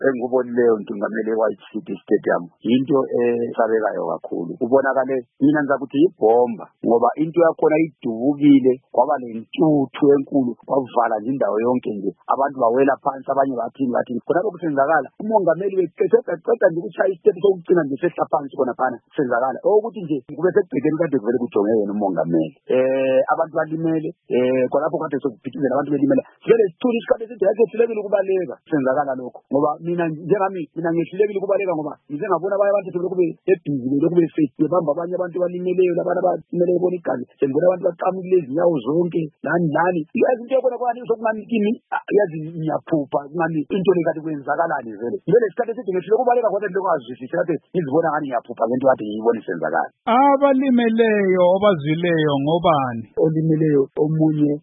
engikubonileyo ntungameli White City Stadium into esabekayo kakhulu. Ubonakale mina ngizakuthi ibhomba ngoba into yakhona idubukile kwaba lentuthu enkulu kwavala nje indawo yonke nje abantu bawela phansi abanye bathi khona lokusenzakala umongameli wececeda nje ukushaya isitepu sokugcina nje sehla phansi khona phana senzakala ukuthi nje kube sekubhekeni kade kuvele kujonge yena umongameli abantu balimele khonapho kade sokuphithizela abantu belimela vele sithula isikhathi eside yakhe silekile ukubaleka senzakala lokho ngoba mina njengami mina ngihlulekile ukubaleka ngoba ngize ngabona abanye abantu lokube ebhizi lokube bebamba abanye abantu balimeleyo labantu abalimeleyo bona igazi sengibona abantu baqamukile izinyawo zonke nani yazi into yakona kwani sokungani kimi yazi ngiyaphupha ngani into le kade kwenzakalani vele isikhathi eside ngihluleka ukubaleka kodwa lokuzwisisa kade ngizibona ngani ngiyaphupha ngento kade ngiyibona isenzakala. Abalimeleyo obazwileyo ngobani? Olimeleyo omunye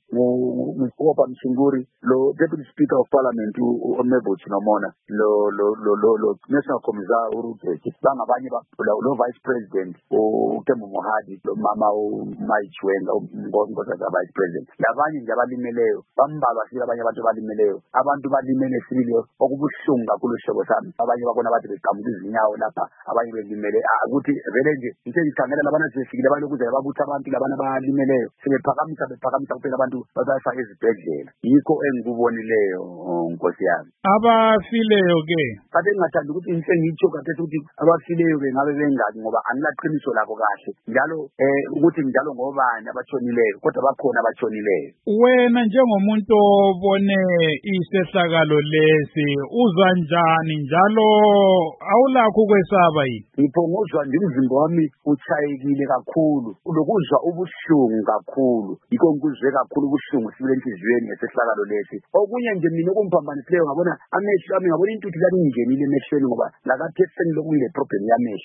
ngoba Msinguri lo Deputy Speaker of Parliament uMebo Chinomona lo National Commissar uRubeki bangabanye lo Vice President uTembu Mohadi lo mama uMaichwenga ngoNkosi Vice President labanye nje abalimeleyo bambalwa sile abanye abantu balimele sibili okubuhlungu kakhulu ishobo sami abanye bakona bathi beqhamuka izinyawo lapha abanye belimele ukuthi vele nje into engikhangela labana sifikile balokuze babutha abantu labana balimeleyo sebephakamisa kuphela abantu bazayifaka ezibhedlela yikho engikubonileyo Nkosi yami. Abafileyo ke kade ngingathanda ukuthi into engitsho kade ukuthi abafileyo ke ngabe bengaki ngoba anilaqiniso lakho kahle njalo ukuthi njalo ngobani abatshonileyo kodwa bakhona abatshonileyo. Wena njengomuntu obone isehlakalo lesi uzwa njani njalo awulakho ukwesaba yini? Ngiphongozwa nje umzimba wami uchayekile kakhulu ulokuzwa ubuhlungu kakhulu yikho ngikuzwe kakhulu ubuhlungu sibule enhliziyweni ngesehlakalo lesi okunye nje mina okumphambanisileyo ngabona amehlo ami ngabona intuthu lami ingenile emehlweni ngoba lakathi eseni lokuyile problem yamehlo